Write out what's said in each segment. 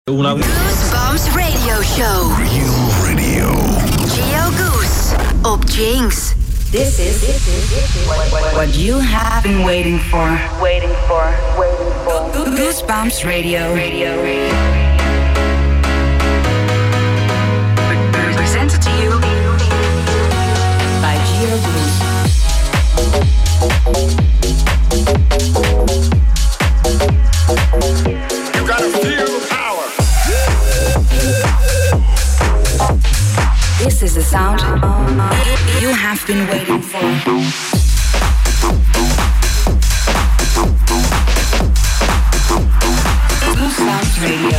Una Goosebumps Radio Show. Real Radio. Geo Goose op Jinx. This is what you have been waiting for. Goosebumps Radio. Presented to you by Geo Goose. You gotta feel the power. This is the sound you have been waiting for. Goosebumps Radio.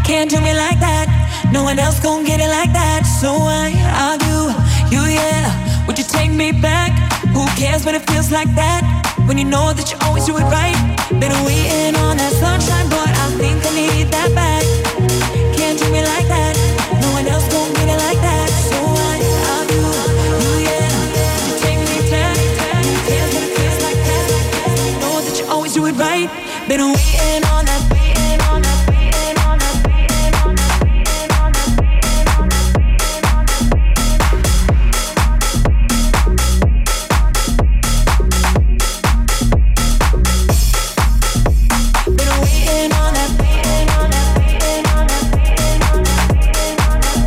Can't do me like that. No one else gon' get it like that. So I'll do you, yeah. Would you take me back? Who cares when it feels like that? When you know that you always do it right. Been waiting on that sunshine, but I think I need that back. Can't do me like that. No one else gon' get it like that. So I'll do you, yeah. Would you take me back? Who cares when it feels like that? When you know that you always do it right. Been waiting on that, waiting on that, waiting on that, waiting on that, waiting on that, waiting on that. Been waiting on that, waiting on that, waiting on that, waiting on that, waiting on that,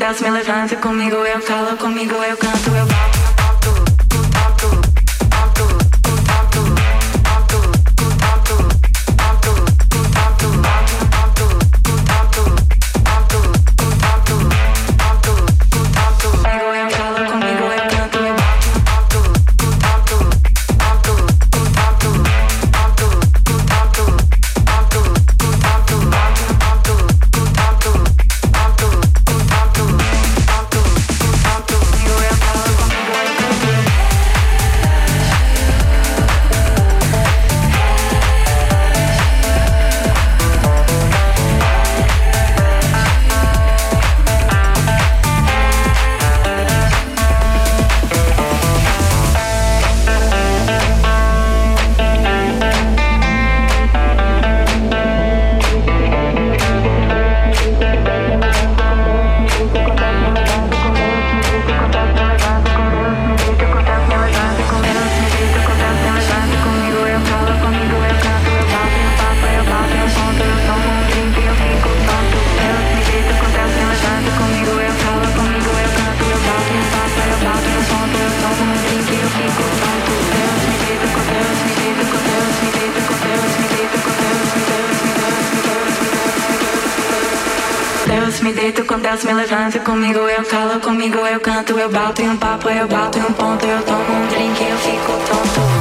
desce, me levanta, comigo eu calo, comigo eu canto, eu bato. Me deito com Deus, me levanta, comigo eu calo, comigo eu canto, eu bato em um papo, eu bato em um ponto, eu tomo um drink, eu fico tonto.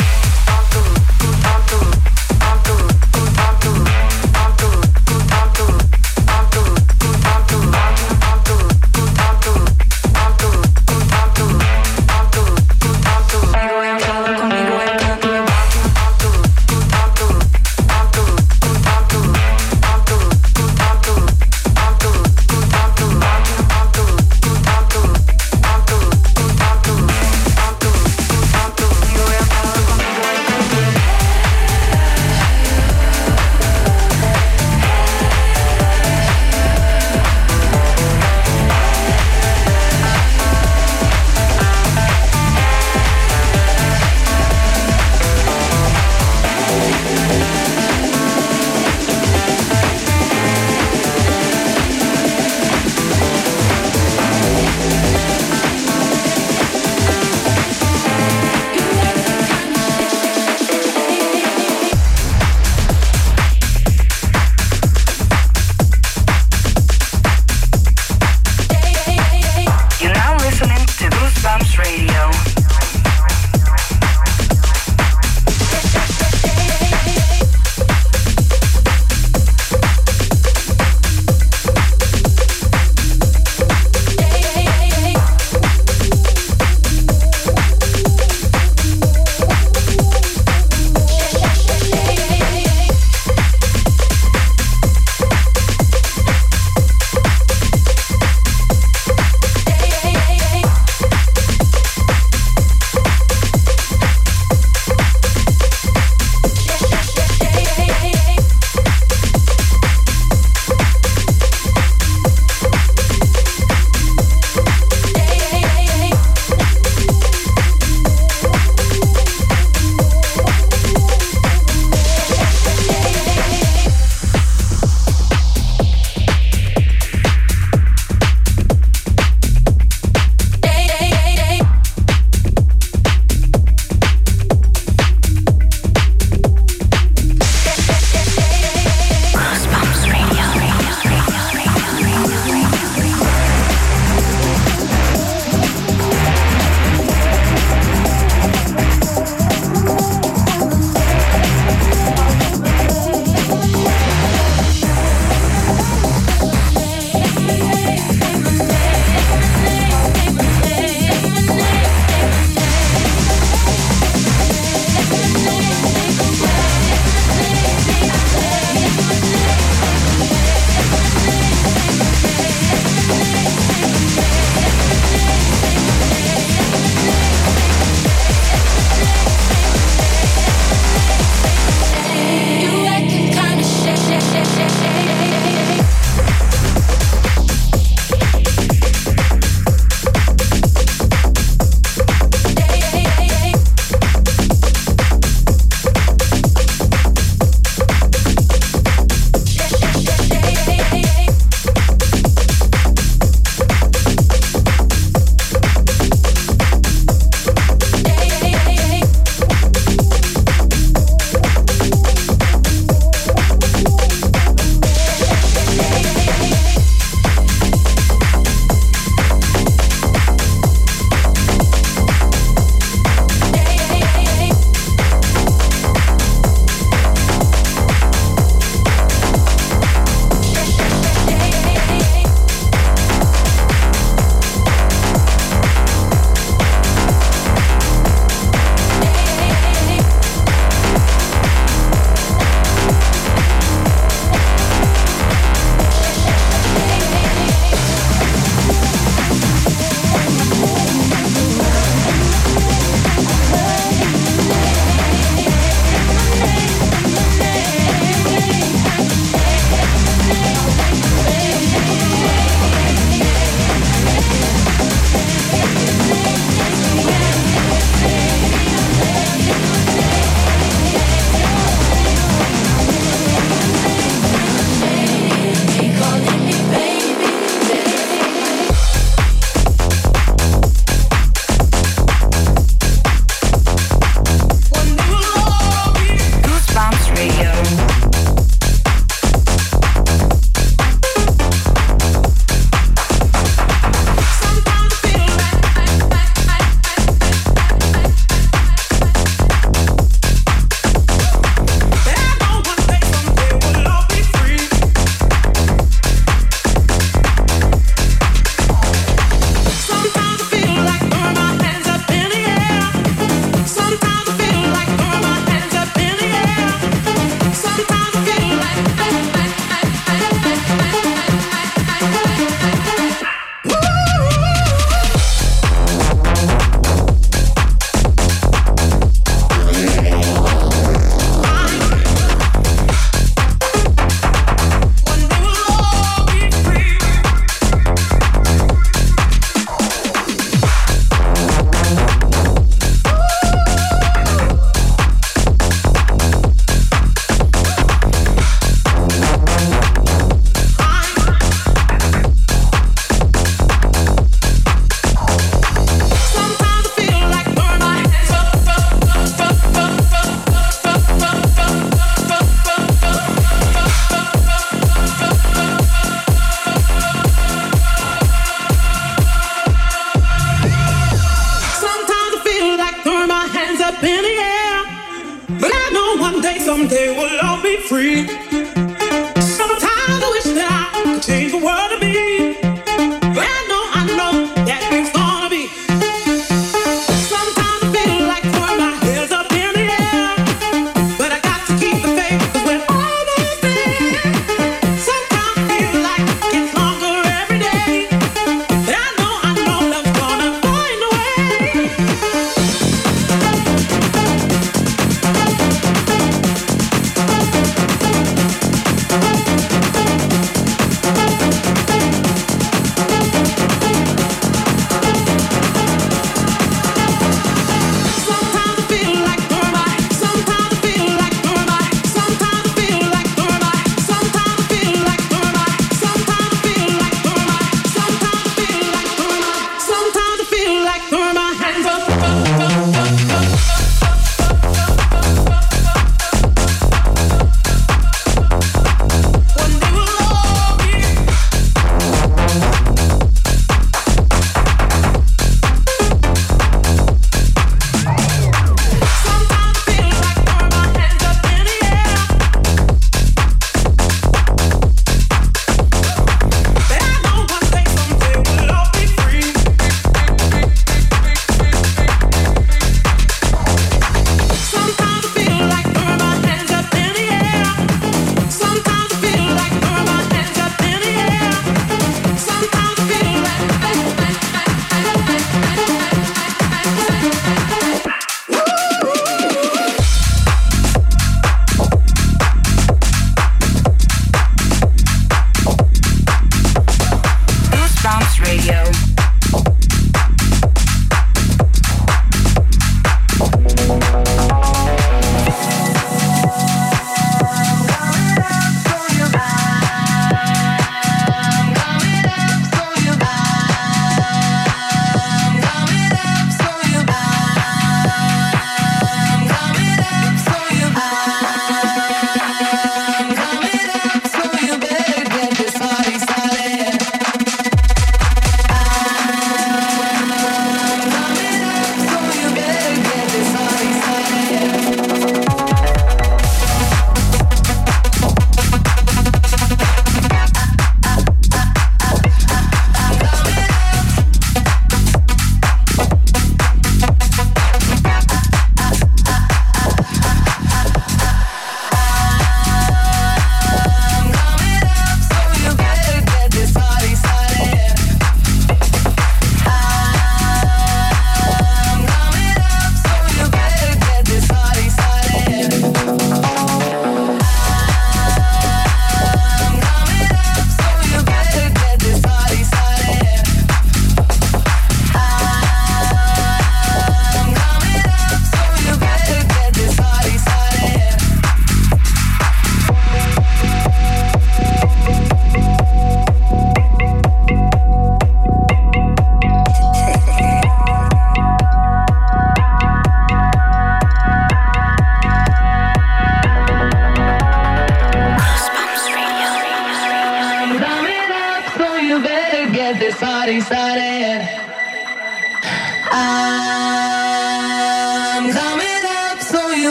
day, someday we'll all be free. Sometimes I wish that I could change the world to me. But I know that it's gonna be. Sometimes I feel like throwing my hands up in the air, but I got to keep the faith 'cause we're almost there. Sometimes I feel like it's longer every day, but I know love's gonna find a way.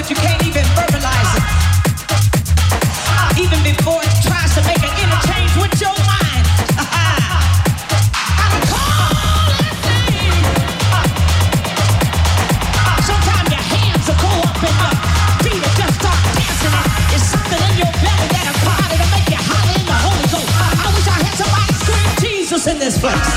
but you can't even verbalize it. Even before it tries to make an interchange with your mind. I call that name. Sometimes your hands will go up and your feet will just start dancing. It's something in your belly that'll cry to make you holler in the Holy Ghost. I wish I had somebody scream Jesus in this place.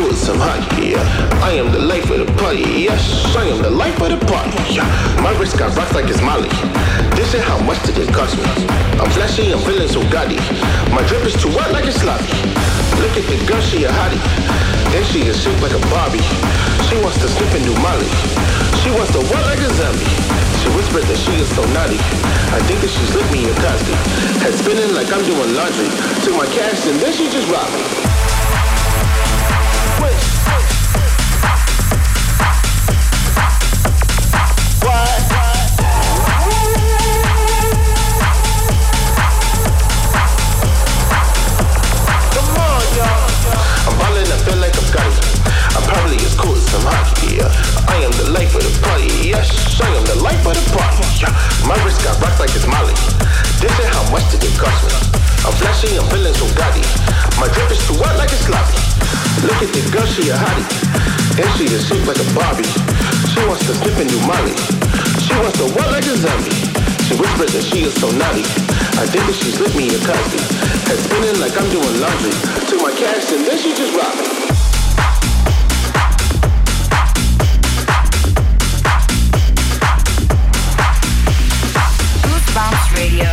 cool as some honey. I am the life of the party. Yes, I am the life of the party. My wrist got rocks like it's Molly. This is how much did it cost me. I'm flashy, I'm feeling so gaudy. My drip is too wet like it's sloppy. Look at the girl, she a hottie. Then she is shaped like a Barbie. She wants to sniff and do Molly. She wants to walk like a zombie. She whispered that she is so naughty. I think that she's licked me a Cosby. Head spinning like I'm doing laundry. Took my cash and then she just robbed me. Wait. What? Come on, y'all. I'm ballin', I feel like I'm got it. I'm probably as cool as some hockey. I am the life of the party. Yes, I am the life of the party. My wrist got rocks like it's Molly. This is how much did it cost me. I'm flashy, I'm feeling so gaudy. My drip is too wet like it's sloppy. Look at the girl, she a hottie. And she is shaped like a Barbie. She wants to sniff and do Molly. She wants to walk like a zombie. She whispers that she is so naughty. I think that she's licked me a Cosby. Head spinning like I'm doing laundry. Took my cash and then she just robbed me. Goosebumps Radio.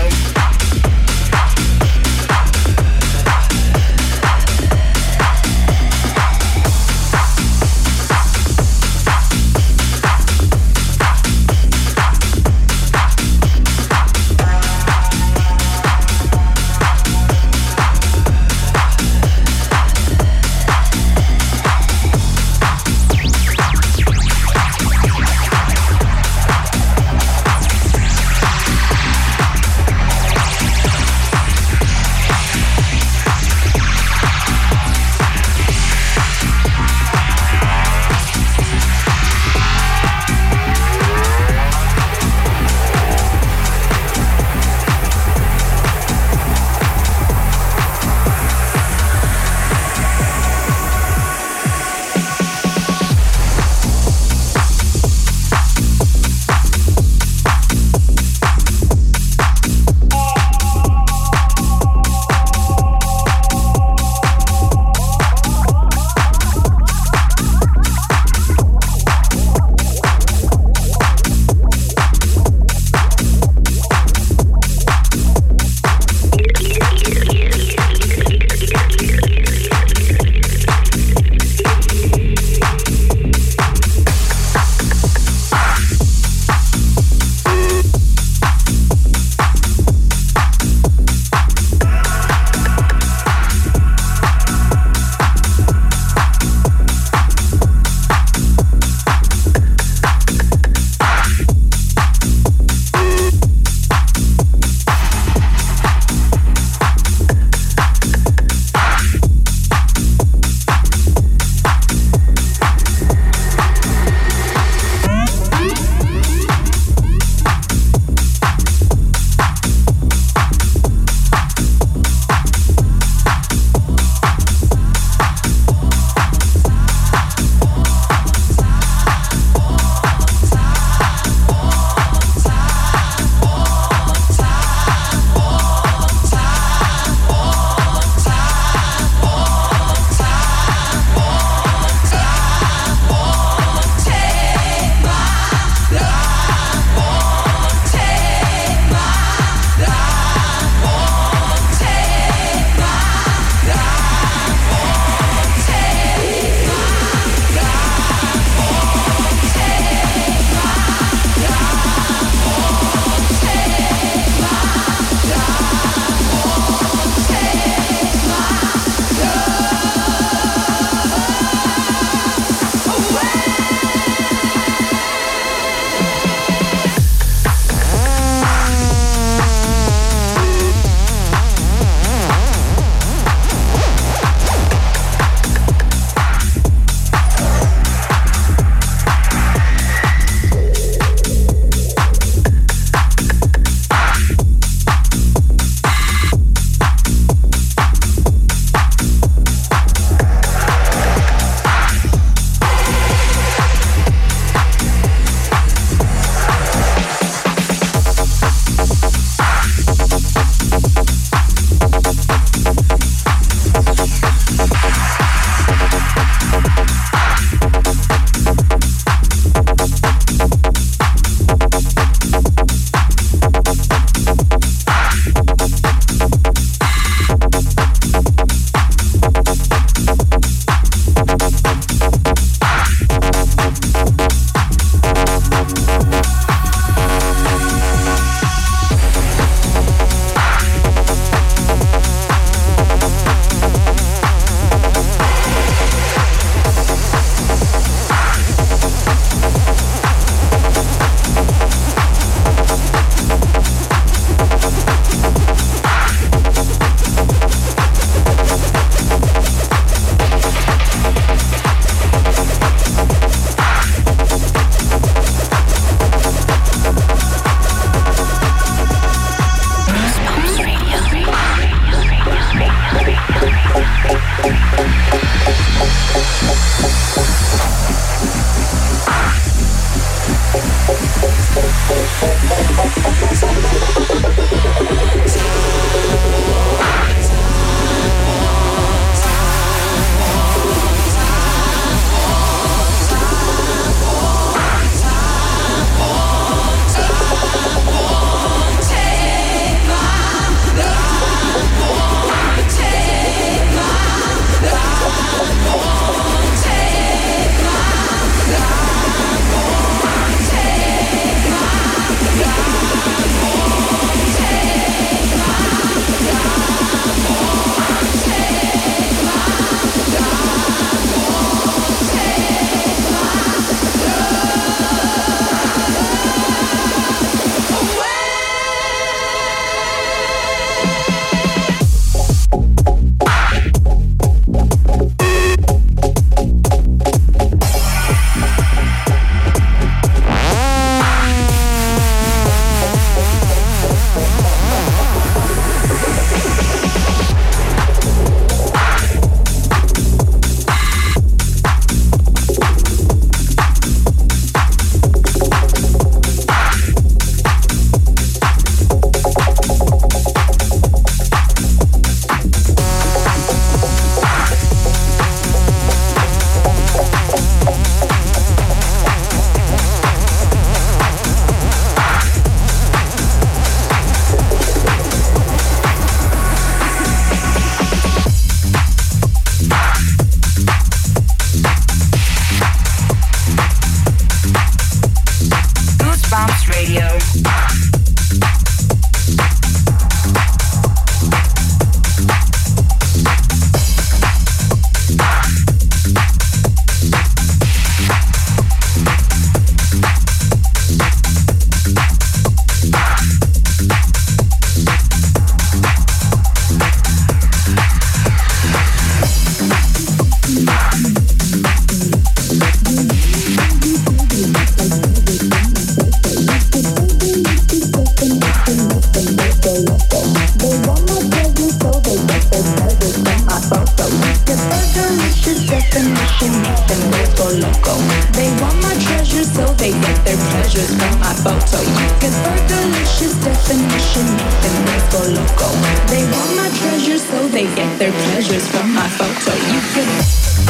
definition make them boys go loco. They want my treasure so they get their pleasures from my photo. You can delicious definition make them boys go loco. They want my treasure so they get their pleasures from my photo. You can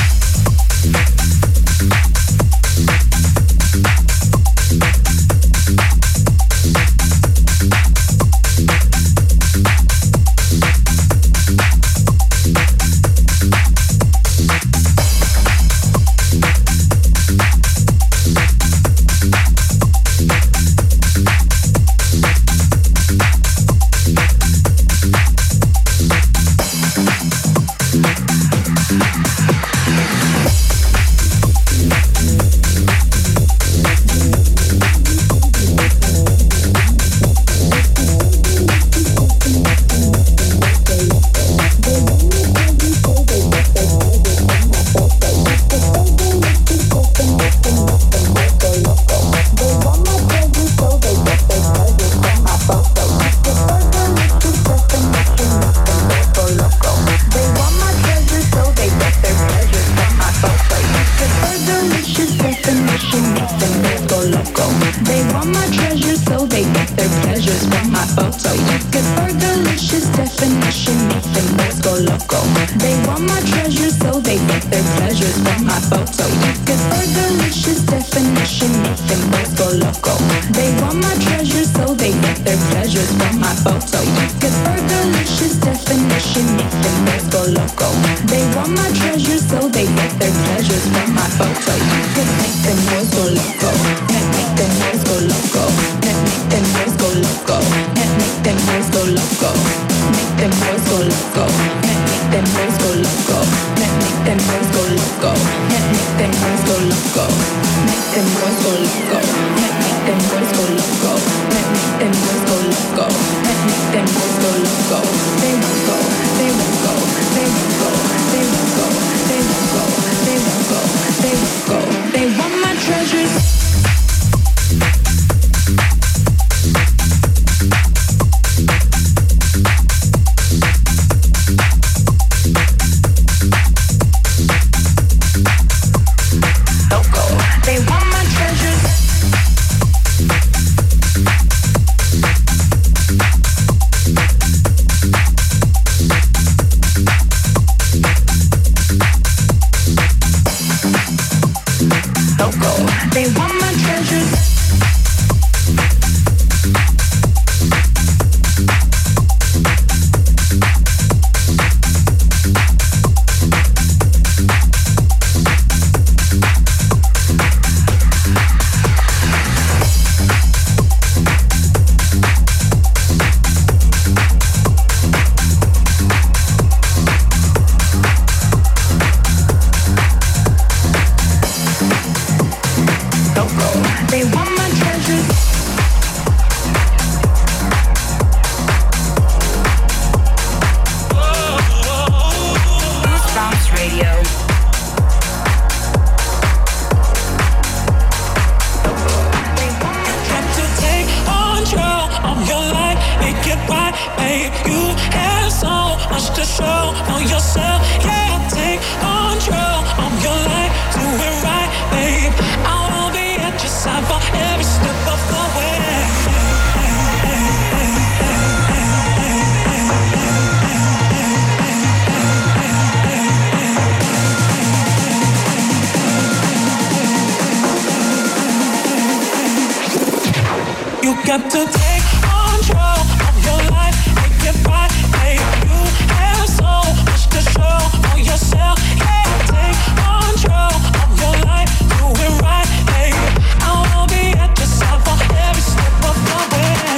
got to take control of your life, make it right, babe. You have so much to show for yourself. Yeah, take control of your life, do it right, babe. I wanna be at your side for every step of the way.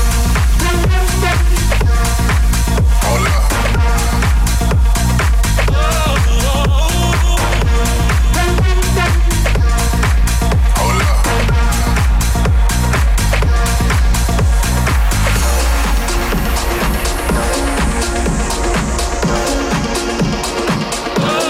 Hold up. Oh,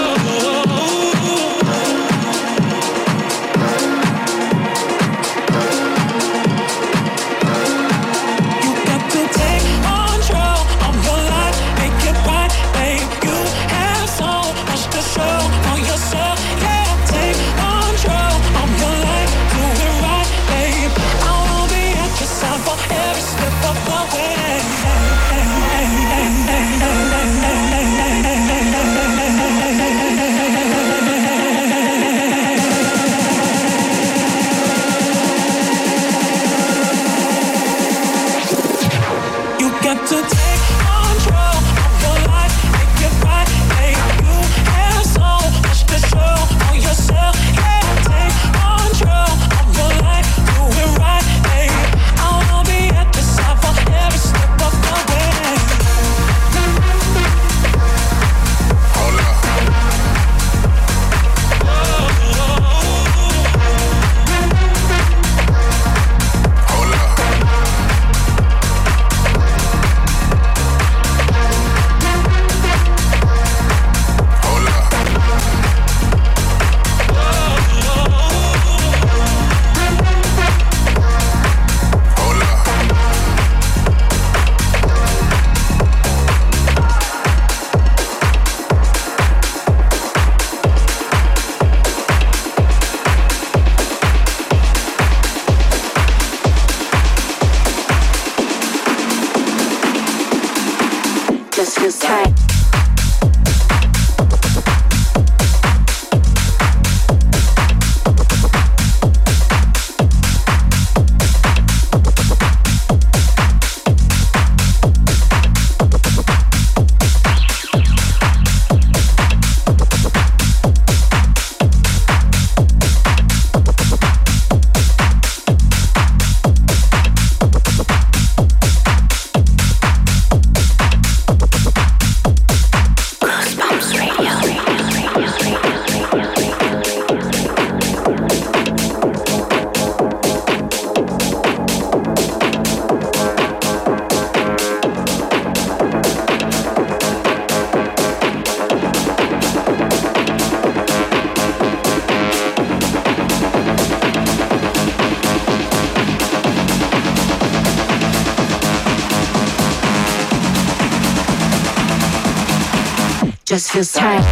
just feels tight.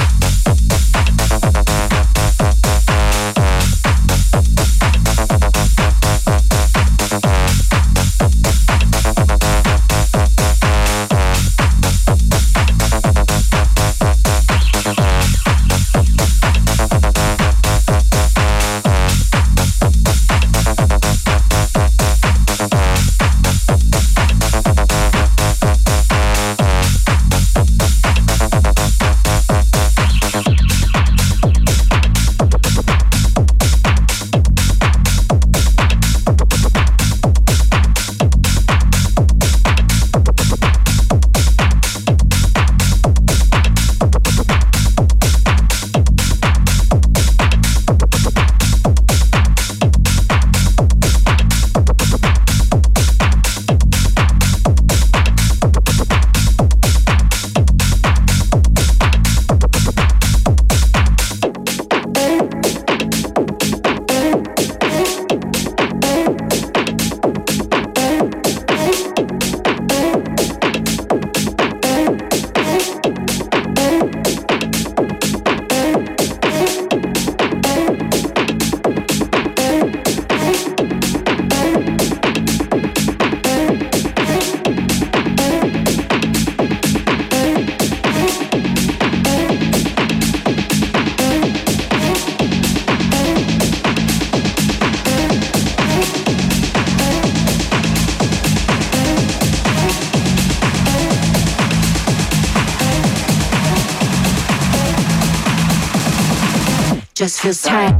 Just feels tight.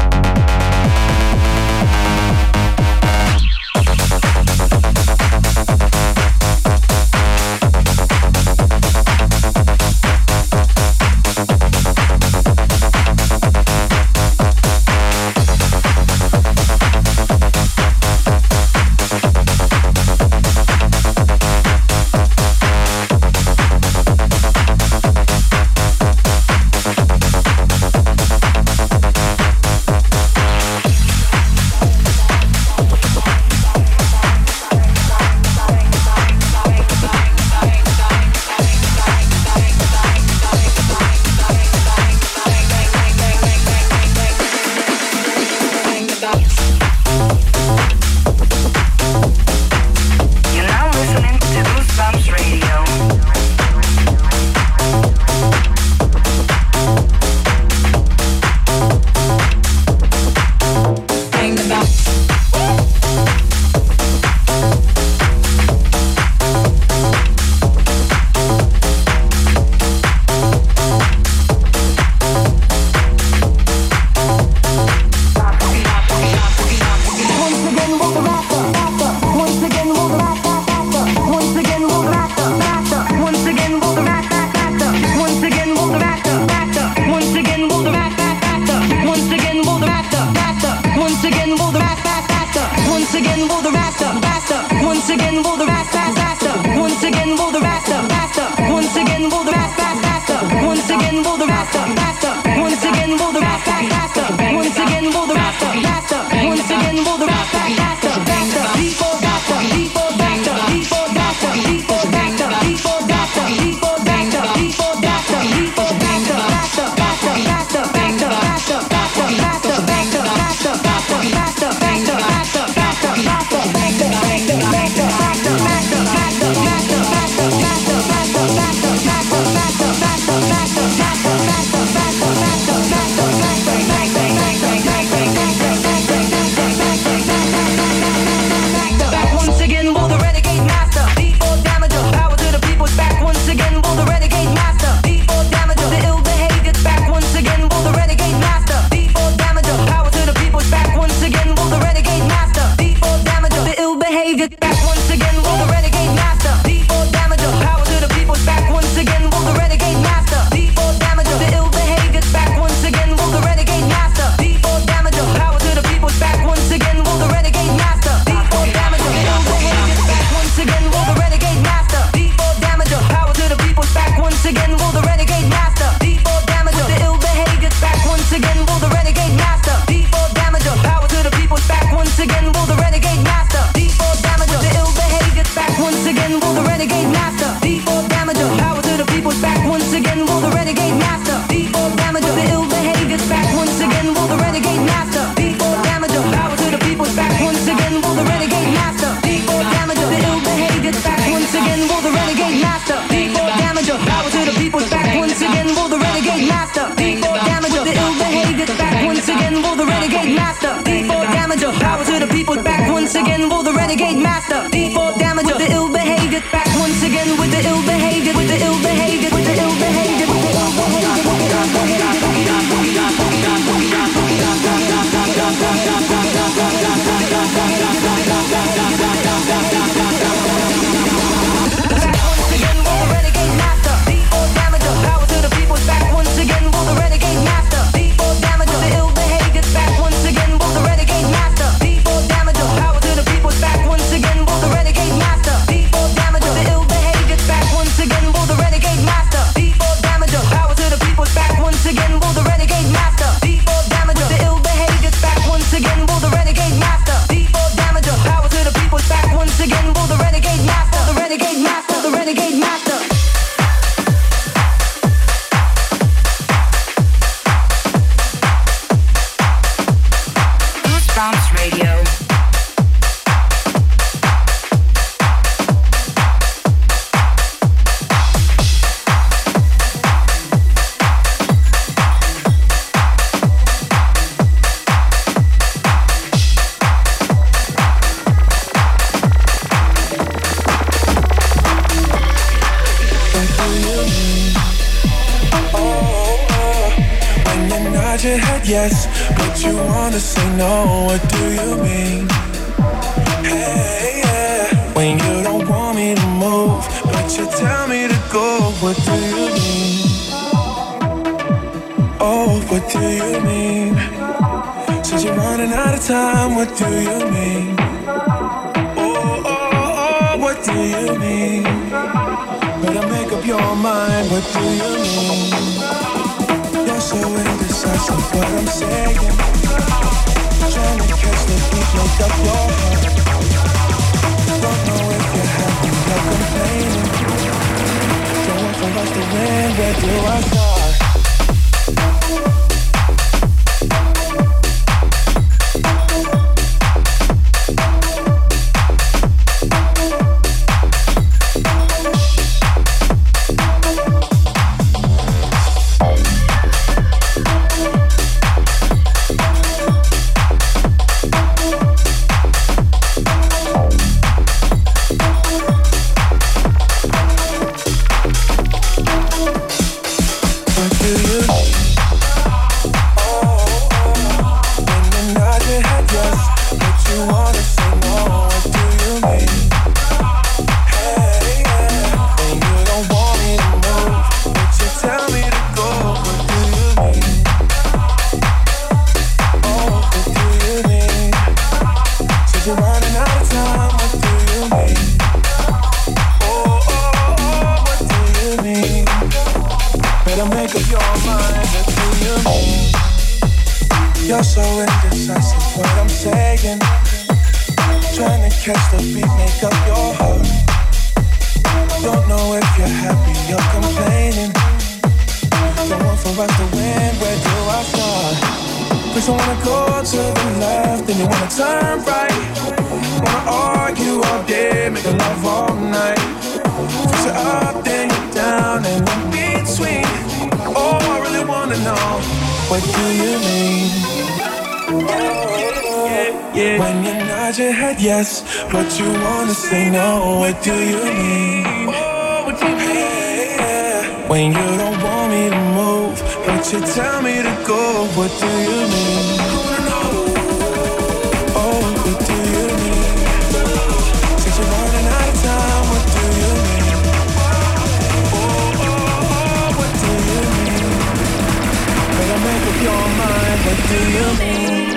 once again for the renegade master. D4 damage with the ill behavior. Back once again with the ill behavior, with the ill behavior, with the ill behavior, with the ill behavior. Yes, but you wanna say no, what do you mean? Hey, yeah. When you don't want me to move, but you tell me to go, what do you mean? Oh, what do you mean? Since you're running out of time, what do you mean? Oh, what do you mean? Better make up your mind, what do you mean? You're so indecisive, what I'm saying. Trying to catch the beat, make up your heart. Don't know if you're happy or complaining. Don't want for us to win, where do I start? You're so indecisive, what I'm saying. Trying to catch the beat, make up your heart. Don't know if you're happy or complaining. Don't want for us to win, where do I start? First I wanna go to the left, then you wanna turn right. Wanna argue all day, make love all night. First you're up, then you're down, and in between. Oh, I really wanna know, what do you mean? Yeah. When you nod your head yes, but you wanna say no, what do you mean? Hey, yeah. When you don't want me to move, but you tell me to go, what do you mean? Oh, what do you mean? Since you're running out of time, what do you mean? Oh, what do you mean? Better make up your mind, what do you mean?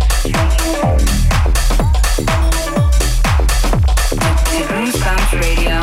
Goosebumps Radio.